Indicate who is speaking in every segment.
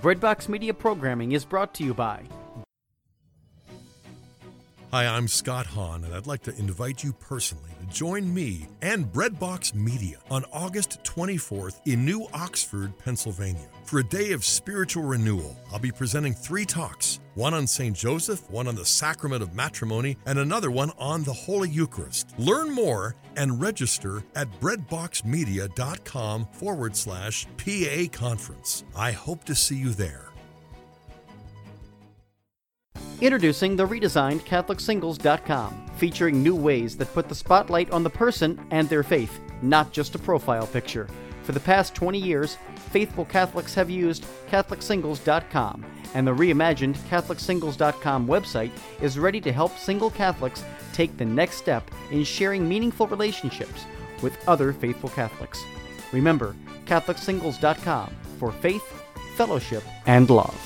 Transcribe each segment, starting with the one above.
Speaker 1: Breadbox Media programming is brought to you by...
Speaker 2: Hi, I'm Scott Hahn, and I'd like to invite you personally to join me and Breadbox Media on August 24th in New Oxford, Pennsylvania, for a day of spiritual renewal. I'll be presenting 3 talks, one on St. Joseph, one on the Sacrament of Matrimony, and another one on the Holy Eucharist. Learn more and register at breadboxmedia.com/PA conference. I hope to see you there.
Speaker 1: Introducing the redesigned CatholicSingles.com, featuring new ways that put the spotlight on the person and their faith, not just a profile picture. For the past 20 years, faithful Catholics have used CatholicSingles.com, and the reimagined CatholicSingles.com website is ready to help single Catholics take the next step in sharing meaningful relationships with other faithful Catholics. Remember, CatholicSingles.com for faith, fellowship, and love.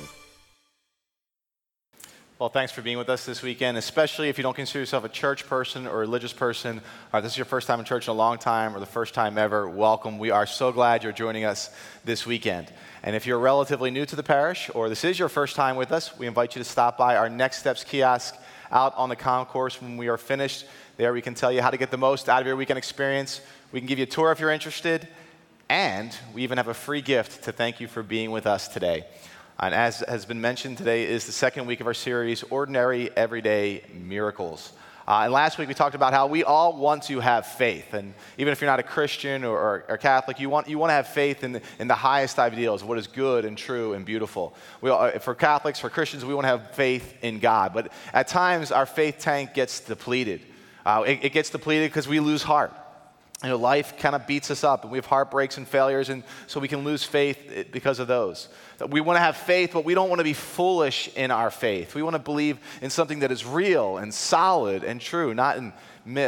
Speaker 3: Well, thanks for being with us this weekend, especially if you don't consider yourself a church person or a religious person, or this is your first time in church in a long time or the first time ever. Welcome. We are so glad you're joining us this weekend. And if you're relatively new to the parish or this is your first time with us, we invite you to stop by our Next Steps kiosk out on the concourse when we are finished. There we can tell you how to get the most out of your weekend experience. We can give you a tour if you're interested, and we even have a free gift to thank you for being with us today. And as has been mentioned, today is the second week of our series, Ordinary Everyday Miracles. And last week we talked about how we all want to have faith. And even if you're not a Christian or Catholic, you want to have faith in the highest ideals, what is good and true and beautiful. For Catholics, for Christians, we want to have faith in God. But at times, our faith tank gets depleted. It gets depleted because we lose heart. You know, life kind of beats us up, and we have heartbreaks and failures, and so we can lose faith because of those. We want to have faith, but we don't want to be foolish in our faith. We want to believe in something that is real and solid and true, not in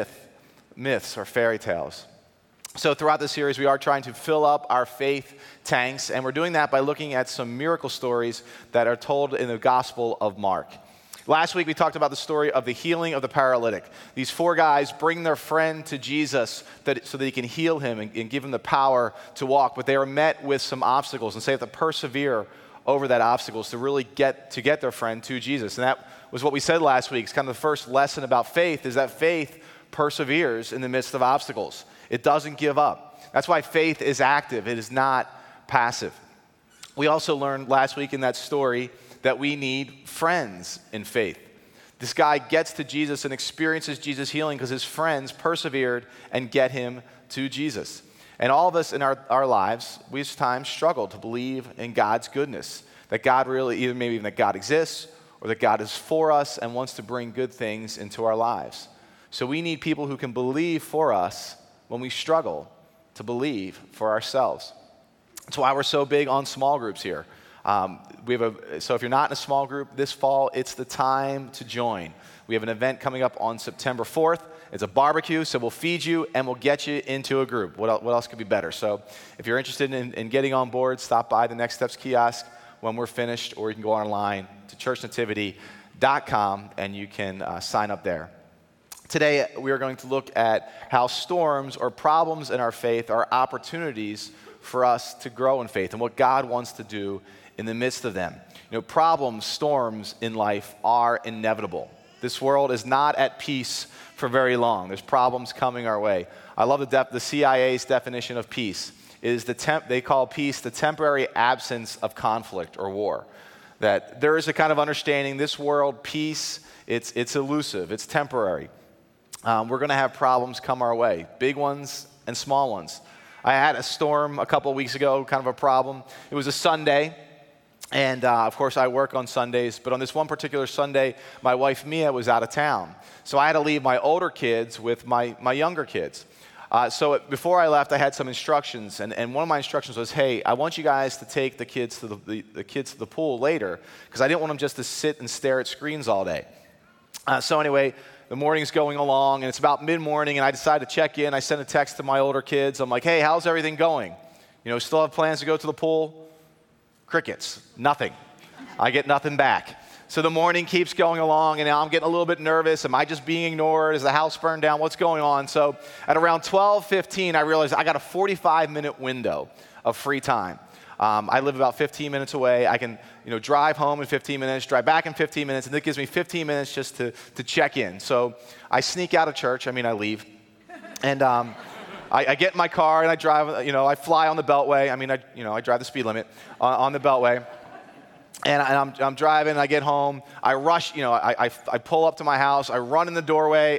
Speaker 3: myths or fairy tales. So throughout this series, we are trying to fill up our faith tanks, and we're doing that by looking at some miracle stories that are told in the Gospel of Mark. Last week, we talked about the story of the healing of the paralytic. These 4 guys bring their friend to Jesus so that he can heal him and give him the power to walk. But they were met with some obstacles, and so they have to persevere over that obstacles to really get their friend to Jesus. And that was what we said last week. It's kind of the first lesson about faith, is that faith perseveres in the midst of obstacles. It doesn't give up. That's why faith is active. It is not passive. We also learned last week in that story that we need friends in faith. This guy gets to Jesus and experiences Jesus' healing because his friends persevered and get him to Jesus. And all of us in our lives, we at times struggle to believe in God's goodness, that God really, either maybe even that God exists or that God is for us and wants to bring good things into our lives. So we need people who can believe for us when we struggle to believe for ourselves. That's why we're so big on small groups here. So if you're not in a small group this fall, it's the time to join. We have an event coming up on September 4th. It's a barbecue, so we'll feed you and we'll get you into a group. What else could be better? So if you're interested in getting on board, stop by the Next Steps kiosk when we're finished, or you can go online to churchnativity.com and you can sign up there. Today, we are going to look at how storms or problems in our faith are opportunities for us to grow in faith and what God wants to do in the midst of them. You know, problems, storms in life are inevitable. This world is not at peace for very long. There's problems coming our way. I love the CIA's definition of peace. They call peace the temporary absence of conflict or war. That there is a kind of understanding, this world, peace, it's elusive, it's temporary. We're going to have problems come our way, big ones and small ones. I had a storm a couple of weeks ago, kind of a problem. It was a Sunday. And of course, I work on Sundays, but on this one particular Sunday, my wife Mia was out of town. So I had to leave my older kids with my younger kids. So before I left, I had some instructions, and one of my instructions was, hey, I want you guys to take the kids to the pool later, because I didn't want them just to sit and stare at screens all day. So anyway, the morning's going along, and it's about mid-morning, and I decided to check in. I sent a text to my older kids. I'm like, hey, how's everything going? You know, still have plans to go to the pool? Crickets, nothing. I get nothing back. So the morning keeps going along, and now I'm getting a little bit nervous. Am I just being ignored? Is the house burned down? What's going on? So at around 12:15, I realized I got a 45-minute window of free time. I live about 15 minutes away. I can drive home in 15 minutes, drive back in 15 minutes, and it gives me 15 minutes just to check in. So I sneak out of church. I leave. And I get in my car and I drive, I fly on the Beltway. I drive the speed limit on the Beltway. And I'm driving, I get home, I rush, I pull up to my house, I run in the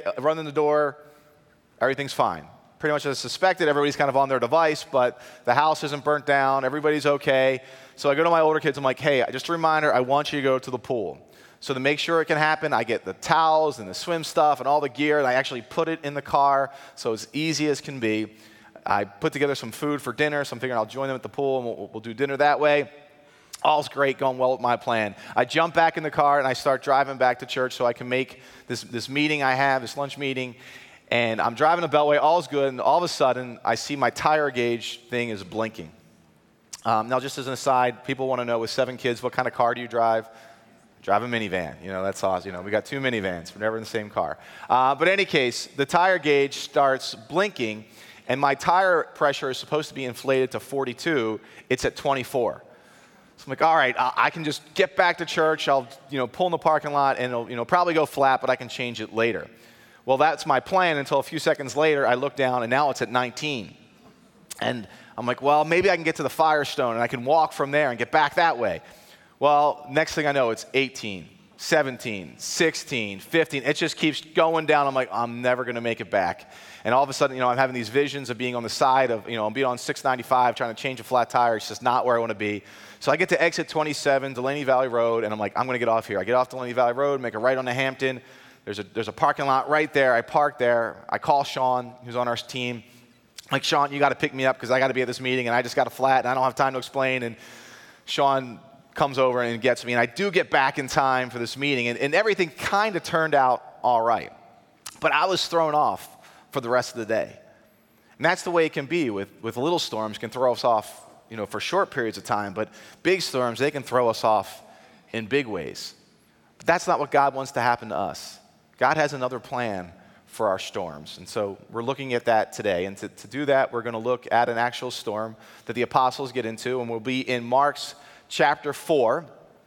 Speaker 3: door, everything's fine. Pretty much as suspected, everybody's kind of on their device, but the house isn't burnt down, everybody's okay. So I go to my older kids, I'm like, hey, just a reminder, I want you to go to the pool. So to make sure it can happen, I get the towels and the swim stuff and all the gear, and I actually put it in the car so as easy as can be. I put together some food for dinner, so I'm figuring I'll join them at the pool and we'll do dinner that way. All's great, going well with my plan. I jump back in the car and I start driving back to church so I can make this meeting I have, this lunch meeting. And I'm driving the Beltway, all's good, and all of a sudden I see my tire gauge thing is blinking. Now, just as an aside, people want to know with 7 kids, what kind of car do you drive? I drive a minivan. That's awesome. We got 2 minivans. We're never in the same car. But in any case, the tire gauge starts blinking, and my tire pressure is supposed to be inflated to 42. It's at 24. So I'm like, all right, I can just get back to church. I'll, pull in the parking lot, and it'll, probably go flat, but I can change it later. Well, that's my plan until a few seconds later, I look down, and now it's at 19. And I'm like, well, maybe I can get to the Firestone, and I can walk from there and get back that way. Well, next thing I know, it's 18, 17, 16, 15. It just keeps going down. I'm like, I'm never going to make it back. And all of a sudden, I'm having these visions of being on the side of, I'm being on 695 trying to change a flat tire. It's just not where I want to be. So I get to exit 27, Delaney Valley Road, and I'm like, I'm going to get off here. I get off Delaney Valley Road, make a right onto Hampton. There's a parking lot right there. I park there. I call Sean, who's on our team. I'm like, Sean, you got to pick me up because I got to be at this meeting, and I just got a flat, and I don't have time to explain. And Sean comes over and gets me, and I do get back in time for this meeting, and everything kind of turned out all right. But I was thrown off for the rest of the day. And that's the way it can be with little storms, can throw us off, for short periods of time, but big storms, they can throw us off in big ways. But that's not what God wants to happen to us. God has another plan for our storms. And so we're looking at that today. And to do that, we're going to look at an actual storm that the apostles get into, and we'll be in Mark's chapter 4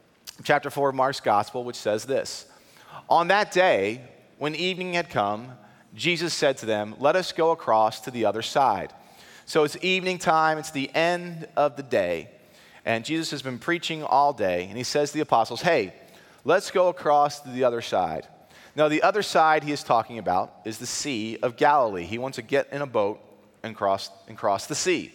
Speaker 3: of Mark's gospel, which says this. On that day, when evening had come, Jesus said to them, let us go across to the other side. So it's evening time, it's the end of the day, and Jesus has been preaching all day, and he says to the apostles, hey, let's go across to the other side. Now, the other side he is talking about is the Sea of Galilee. He wants to get in a boat and cross the sea.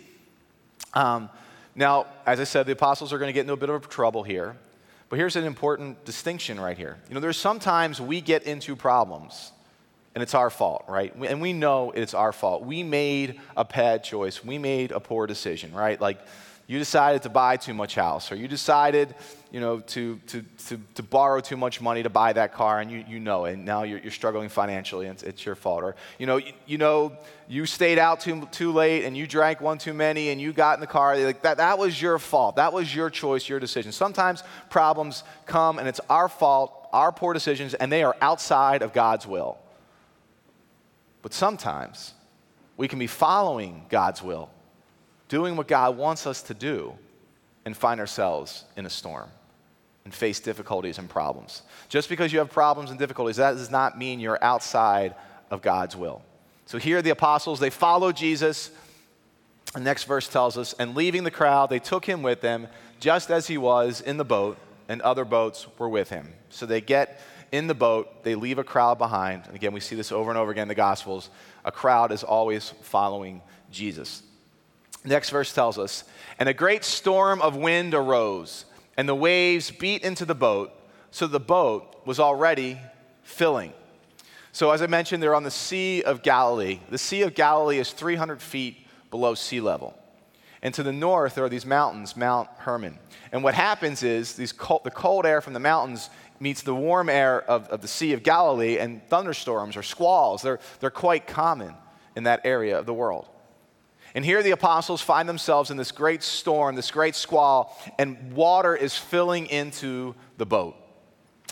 Speaker 3: Now, as I said, the apostles are going to get into a bit of trouble here, but here's an important distinction right here. There's sometimes we get into problems, and it's our fault, right? And we know it's our fault. We made a bad choice. We made a poor decision, right? Like you decided to buy too much house, or you decided, to borrow too much money to buy that car, and you know it, and now you're struggling financially, and it's your fault. Or you stayed out too late, and you drank one too many, and you got in the car. Like that was your fault. That was your choice, your decision. Sometimes problems come, and it's our fault, our poor decisions, and they are outside of God's will. But sometimes we can be following God's will, doing what God wants us to do, and find ourselves in a storm and face difficulties and problems. Just because you have problems and difficulties, that does not mean you're outside of God's will. So here the apostles, they follow Jesus. The next verse tells us, and leaving the crowd, they took him with them, just as he was in the boat, and other boats were with him. So they get in the boat, they leave a crowd behind. And again, we see this over and over again in the Gospels. A crowd is always following Jesus. Next verse tells us, and a great storm of wind arose, and the waves beat into the boat, so the boat was already filling. So as I mentioned, they're on the Sea of Galilee. The Sea of Galilee is 300 feet below sea level. And to the north, there are these mountains, Mount Hermon. And what happens is the cold air from the mountains meets the warm air of the Sea of Galilee, and thunderstorms or squalls, they're quite common in that area of the world. And here the apostles find themselves in this great storm, this great squall, and water is filling into the boat.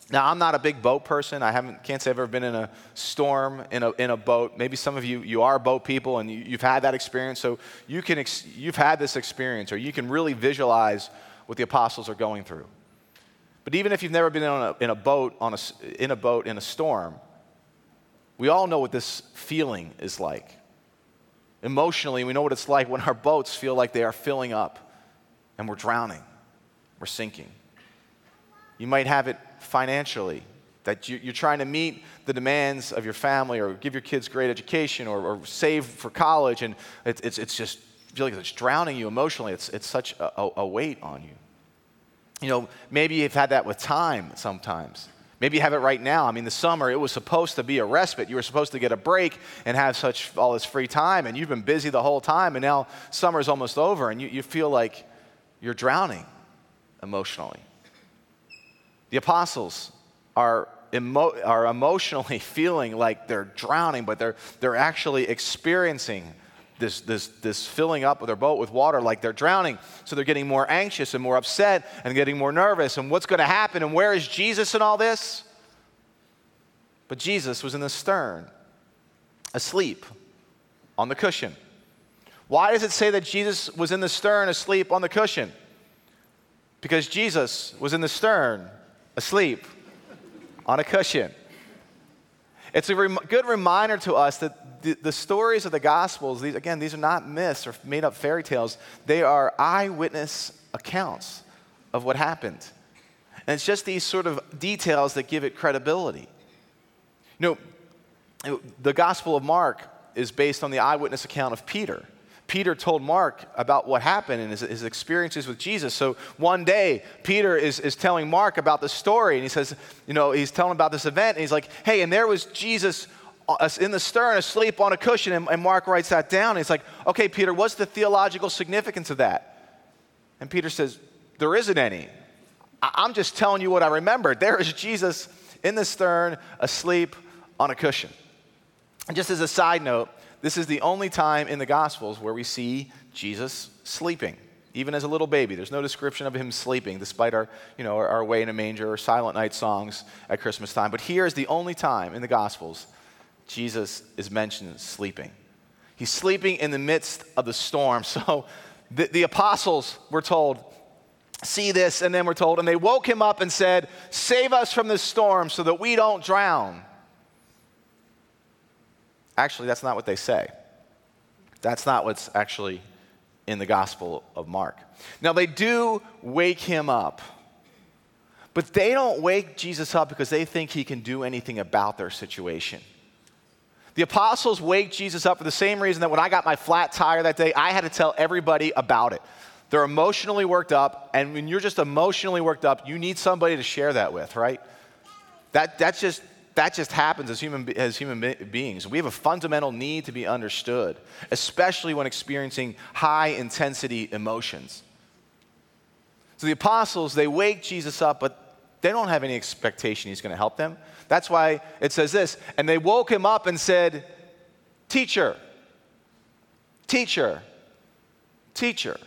Speaker 3: Now, I'm not a big boat person. Can't say I've ever been in a storm in a boat. Maybe some of you are boat people and you've had that experience. So you've had this experience, or you can really visualize what the apostles are going through. But even if you've never been in a boat in a storm, we all know what this feeling is like. Emotionally, we know what it's like when our boats feel like they are filling up and we're drowning, we're sinking. You might have it financially, that you're trying to meet the demands of your family or give your kids great education or save for college, and it's just feel like it's drowning you emotionally. It's such a weight on you. You know, maybe you've had that with time sometimes. Maybe you have it right now. I mean, the summer, it was supposed to be a respite. You were supposed to get a break and have all this free time, and you've been busy the whole time, and now summer's almost over, and you feel like you're drowning emotionally. The apostles are emotionally feeling like they're drowning, but they're actually experiencing this filling up of their boat with water like they're drowning. So they're getting more anxious and more upset and getting more nervous. And what's going to happen? And where is Jesus in all this? But Jesus was in the stern, asleep on the cushion. Why does it say that Jesus was in the stern, asleep on the cushion? Because Jesus was in the stern, asleep on a cushion. It's a good reminder to us that the stories of the Gospels, these are not myths or made-up fairy tales. They are eyewitness accounts of what happened. And it's just these sort of details that give it credibility. You know, the Gospel of Mark is based on the eyewitness account of Peter. Peter told Mark about what happened and his experiences with Jesus. So one day, Peter is telling Mark about the story, and he says, he's telling about this event, and he's like, hey, and there was Jesus in the stern, asleep on a cushion, and Mark writes that down, and he's like, okay, Peter, what's the theological significance of that? And Peter says, there isn't any. I'm just telling you what I remembered. There is Jesus in the stern, asleep on a cushion. And just as a side note, this is the only time in the Gospels where we see Jesus sleeping, even as a little baby. There's no description of him sleeping, despite our Away in a Manger or Silent Night songs at Christmas time. But here is the only time in the Gospels Jesus is mentioned sleeping. He's sleeping in the midst of the storm. So the apostles were told, see this, and then we're told, and they woke him up and said, save us from this storm so that we don't drown. Actually, that's not what they say. That's not what's actually in the Gospel of Mark. Now, they do wake him up, but they don't wake Jesus up because they think he can do anything about their situation. The apostles wake Jesus up for the same reason that when I got my flat tire that day, I had to tell everybody about it. They're emotionally worked up, and when you're just emotionally worked up, you need somebody to share that with, right? That just happens as human beings. We have a fundamental need to be understood, especially when experiencing high-intensity emotions. So the apostles, they wake Jesus up, but they don't have any expectation he's going to help them. That's why it says this, and they woke him up and said, teacher, teacher, teacher.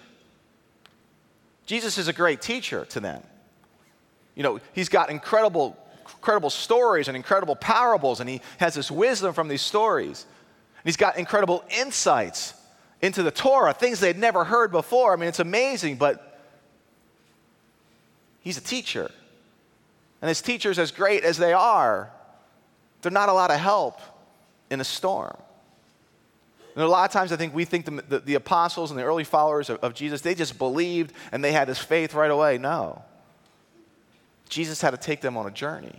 Speaker 3: Jesus is a great teacher to them. He's got incredible stories and incredible parables, and he has this wisdom from these stories. And he's got incredible insights into the Torah, things they'd never heard before. I mean, it's amazing, but he's a teacher. And his teachers, as great as they are, they're not a lot of help in a storm. And a lot of times I think we think the apostles and the early followers of Jesus, they just believed and they had this faith right away. No. Jesus had to take them on a journey.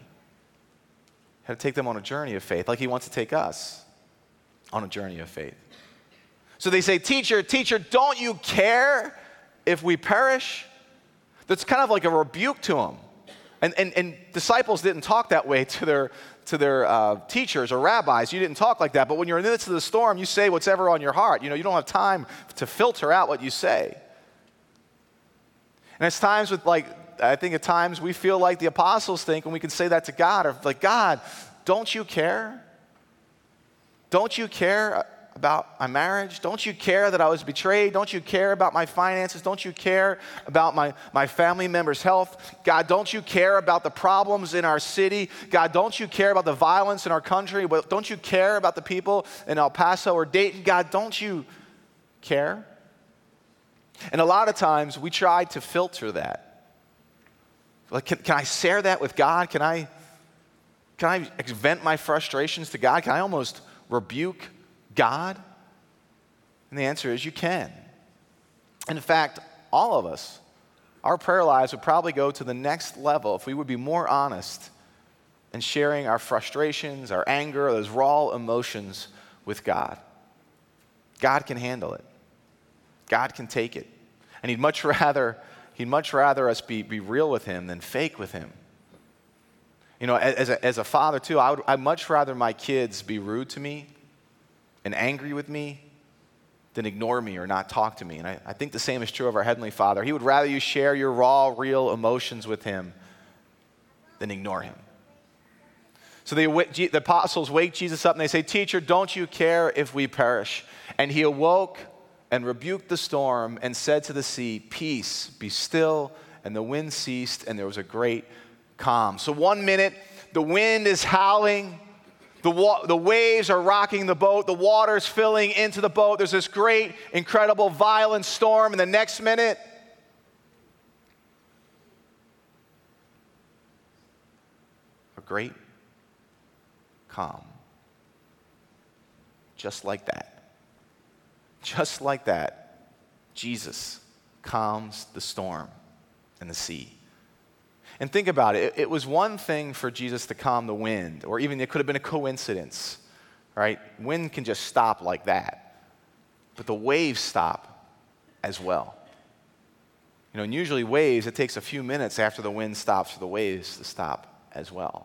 Speaker 3: Had to take them on a journey of faith, like he wants to take us on a journey of faith. So they say, teacher, don't you care if we perish? That's kind of like a rebuke to them. And disciples didn't talk that way to their teachers or rabbis. You didn't talk like that. But when you're in the midst of the storm, you say what's ever on your heart. You don't have time to filter out what you say. And it's times I think at times we feel like the apostles think, and we can say that to God, or like, God, don't you care? Don't you care about my marriage? Don't you care that I was betrayed? Don't you care about my finances? Don't you care about my family members' health? God, don't you care about the problems in our city? God, don't you care about the violence in our country? Don't you care about the people in El Paso or Dayton? God, don't you care? And a lot of times we try to filter that. Like, can I share that with God? Can I vent my frustrations to God? Can I almost rebuke God? And the answer is you can. And in fact, all of us, our prayer lives would probably go to the next level if we would be more honest in sharing our frustrations, our anger, those raw emotions with God. God can handle it. God can take it. And he'd much rather us be real with him than fake with him. You know, as a father too, I'd much rather my kids be rude to me and angry with me than ignore me or not talk to me. And I think the same is true of our Heavenly Father. He would rather you share your raw, real emotions with him than ignore him. So the apostles wake Jesus up and they say, "Teacher, don't you care if we perish?" And he awoke and rebuked the storm and said to the sea, "Peace, be still." And the wind ceased and there was a great calm. So 1 minute, the wind is howling, the waves are rocking the boat, the water's filling into the boat. There's this great, incredible, violent storm. And the next minute, a great calm. Just like that. Just like that, Jesus calms the storm and the sea. And think about it. It was one thing for Jesus to calm the wind, or even it could have been a coincidence, right? Wind can just stop like that. But the waves stop as well. You know, and usually waves, it takes a few minutes after the wind stops for the waves to stop as well.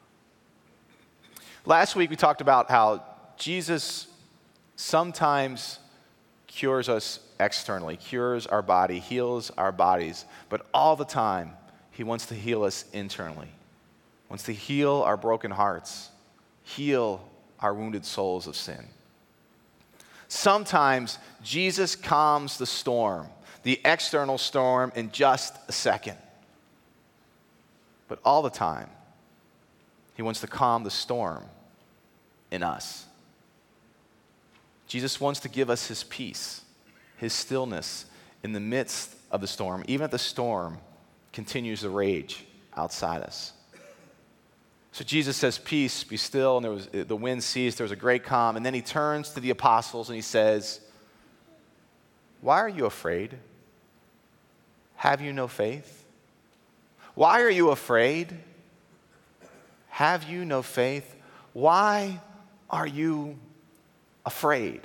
Speaker 3: Last week we talked about how Jesus sometimes cures us externally, cures our body, heals our bodies, but all the time, he wants to heal us internally. He wants to heal our broken hearts, heal our wounded souls of sin. Sometimes Jesus calms the storm, the external storm, in just a second. But all the time, he wants to calm the storm in us. Jesus wants to give us his peace, his stillness in the midst of the storm, even if the storm continues to rage outside us. So Jesus says, "Peace, be still," and the wind ceased, there was a great calm, and then he turns to the apostles and he says, "Why are you afraid? Have you no faith? Why are you afraid? Have you no faith? Why are you afraid?"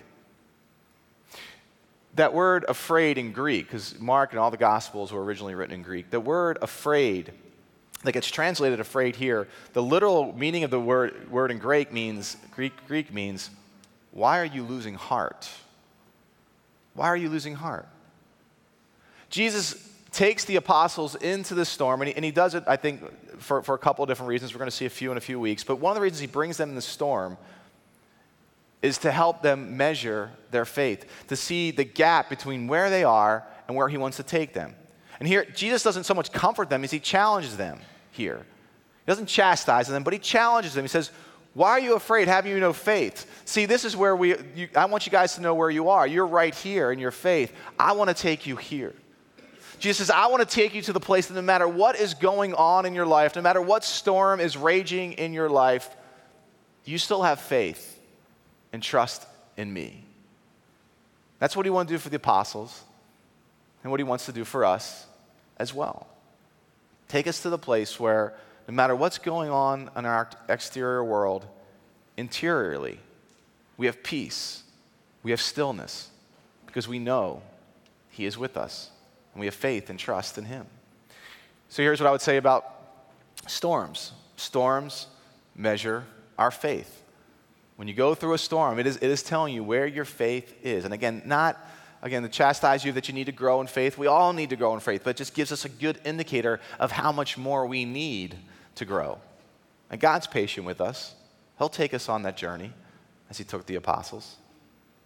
Speaker 3: That word afraid in Greek, because Mark and all the Gospels were originally written in Greek, the word afraid, that gets translated afraid here, the literal meaning of the word in Greek means, why are you losing heart? Why are you losing heart? Jesus takes the apostles into the storm, and he does it, I think, for a couple of different reasons. We're going to see a few in a few weeks, but one of the reasons he brings them in the storm is to help them measure their faith, to see the gap between where they are and where he wants to take them. And here, Jesus doesn't so much comfort them as he challenges them here. He doesn't chastise them, but he challenges them. He says, "Why are you afraid? Have you no faith?" See, this is where I want you guys to know where you are. You're right here in your faith. I want to take you here. Jesus says, "I want to take you to the place that no matter what is going on in your life, no matter what storm is raging in your life, you still have faith and trust in me." That's what he wanted to do for the apostles and what he wants to do for us as well. Take us to the place where no matter what's going on in our exterior world, interiorly, we have peace, we have stillness, because we know he is with us, and we have faith and trust in him. So here's what I would say about storms. Storms measure our faith. When you go through a storm, it is telling you where your faith is. And again, not to chastise you that you need to grow in faith. We all need to grow in faith, but it just gives us a good indicator of how much more we need to grow. And God's patient with us. He'll take us on that journey as he took the apostles.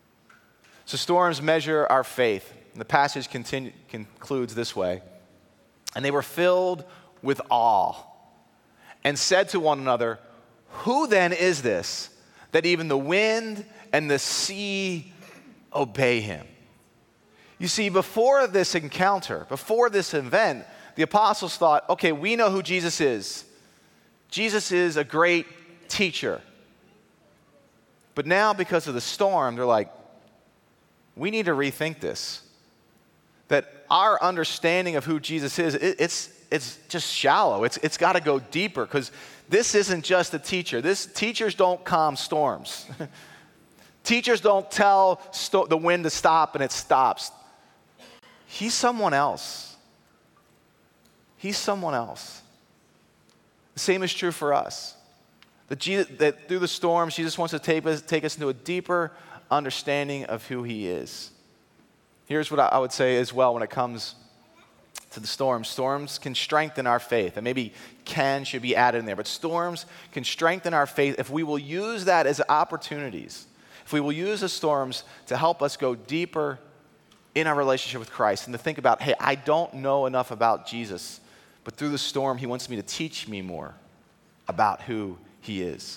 Speaker 3: So storms measure our faith. And the passage concludes this way. And they were filled with awe and said to one another, "Who then is this that even the wind and the sea obey him?" You see, before this encounter, before this event, the apostles thought, okay, we know who Jesus is. Jesus is a great teacher. But now, because of the storm, they're like, we need to rethink this. That our understanding of who Jesus is, it's just shallow. It's got to go deeper, because this isn't just a teacher. Teachers don't calm storms. Teachers don't tell the wind to stop and it stops. He's someone else. He's someone else. The same is true for us. That through the storms, Jesus wants to take us into a deeper understanding of who he is. Here's what I would say as well when it comes to the storms. Storms can strengthen our faith, and maybe should be added in there, but storms can strengthen our faith if we will use that as opportunities. If we will use the storms to help us go deeper in our relationship with Christ and to think about, hey, I don't know enough about Jesus, but through the storm, he wants me to teach me more about who he is.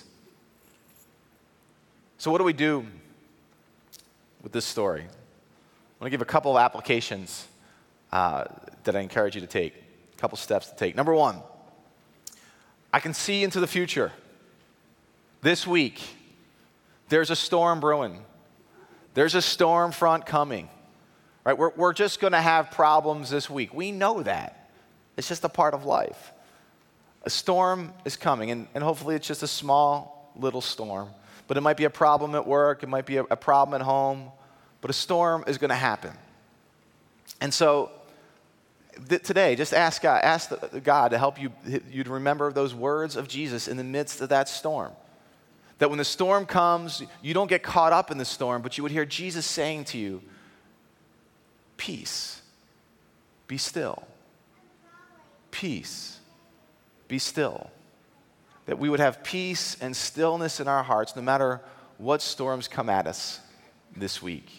Speaker 3: So what do we do with this story? I want to give a couple of applications that I encourage you to take, a couple steps to take. Number one, I can see into the future. This week, there's a storm brewing. There's a storm front coming. Right? We're just going to have problems this week. We know that. It's just a part of life. A storm is coming, and hopefully it's just a small little storm. But it might be a problem at work. It might be a problem at home. But a storm is going to happen. And so today, just ask God to help you to remember those words of Jesus in the midst of that storm. That when the storm comes, you don't get caught up in the storm, but you would hear Jesus saying to you, "Peace, be still. Peace, be still." That we would have peace and stillness in our hearts no matter what storms come at us this week.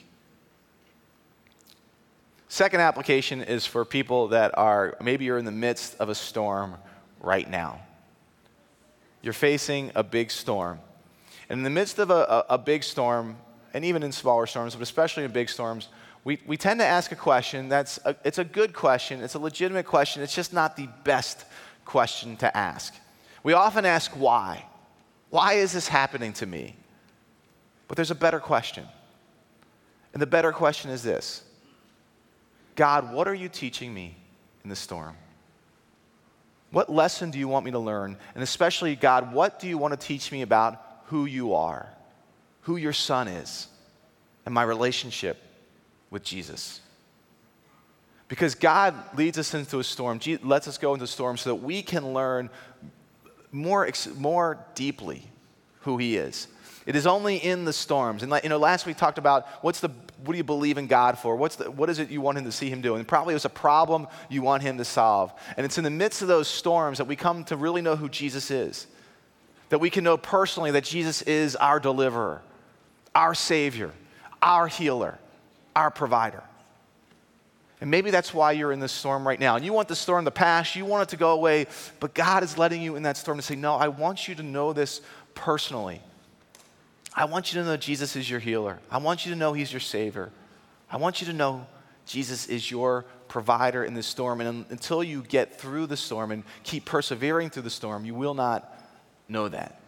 Speaker 3: Second application is for people that maybe you're in the midst of a storm right now. You're facing a big storm. And in the midst of a big storm, and even in smaller storms, but especially in big storms, we tend to ask a question it's a good question, it's a legitimate question, it's just not the best question to ask. We often ask why. Why is this happening to me? But there's a better question. And the better question is this: God, what are you teaching me in this storm? What lesson do you want me to learn? And especially, God, what do you want to teach me about who you are, who your son is, and my relationship with Jesus? Because God leads us into a storm, lets us go into a storm so that we can learn more deeply who he is. It is only in the storms. And last week talked about what do you believe in God for? What is it you want him to see him do? And probably it was a problem you want him to solve. And it's in the midst of those storms that we come to really know who Jesus is. That we can know personally that Jesus is our deliverer, our Savior, our healer, our provider. And maybe that's why you're in this storm right now. And you want the storm to pass, you want it to go away, but God is letting you in that storm to say, no, I want you to know this personally. I want you to know Jesus is your healer. I want you to know he's your Savior. I want you to know Jesus is your provider in this storm. And until you get through the storm and keep persevering through the storm, you will not know that.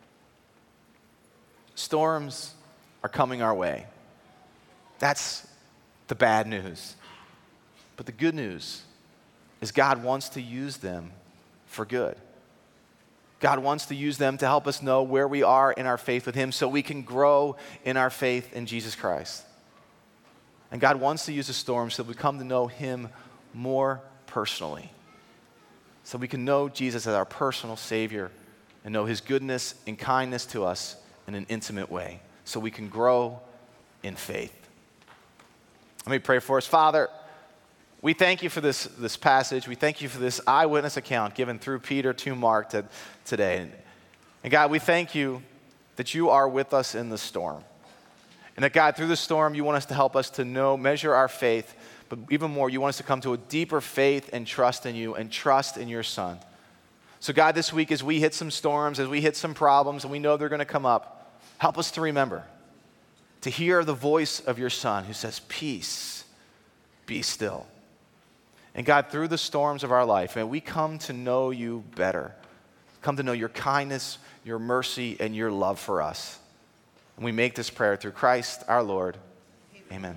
Speaker 3: Storms are coming our way. That's the bad news. But the good news is God wants to use them for good. God wants to use them to help us know where we are in our faith with him so we can grow in our faith in Jesus Christ. And God wants to use the storm so we come to know him more personally. So we can know Jesus as our personal Savior and know his goodness and kindness to us in an intimate way. So we can grow in faith. Let me pray for us. Father, we thank you for this passage. We thank you for this eyewitness account given through Peter to Mark today. And God, we thank you that you are with us in the storm. And that God, through the storm, you want us to help us to know, measure our faith, but even more, you want us to come to a deeper faith and trust in you and trust in your Son. So God, this week as we hit some storms, as we hit some problems, and we know they're going to come up, help us to remember, to hear the voice of your Son who says, peace, be still. And God, through the storms of our life, may we come to know you better, come to know your kindness, your mercy, and your love for us. And we make this prayer through Christ our Lord. Amen.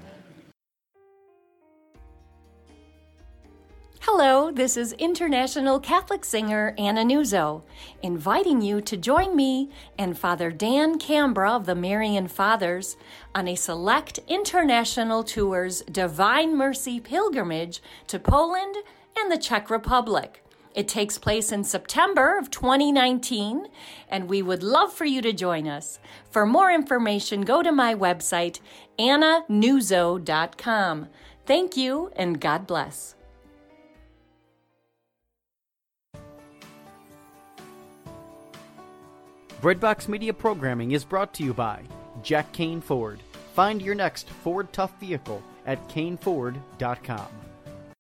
Speaker 4: Hello, this is international Catholic singer Anna Nuzzo, inviting you to join me and Father Dan Cambra of the Marian Fathers on a select international tour's Divine Mercy pilgrimage to Poland and the Czech Republic. It takes place in September of 2019, and we would love for you to join us. For more information, go to my website, annanuzzo.com. Thank you, and God bless.
Speaker 1: Breadbox Media programming is brought to you by Jack Kane Ford. Find your next Ford Tough vehicle at caneford.com.